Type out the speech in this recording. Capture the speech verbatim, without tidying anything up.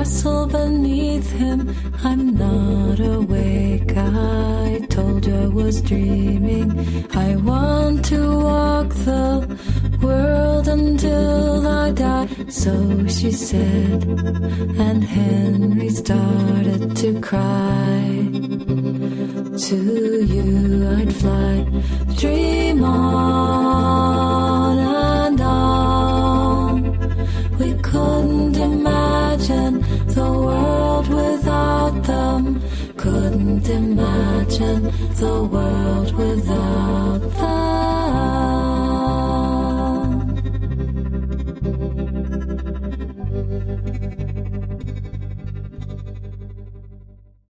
castle beneath him. I'm not awake, I told you I was dreaming. I want to walk the world until I die. So she said, and Henry started to cry. To you I'd fly, dream on and on. We couldn't imagine the world without them. Couldn't imagine the world without them.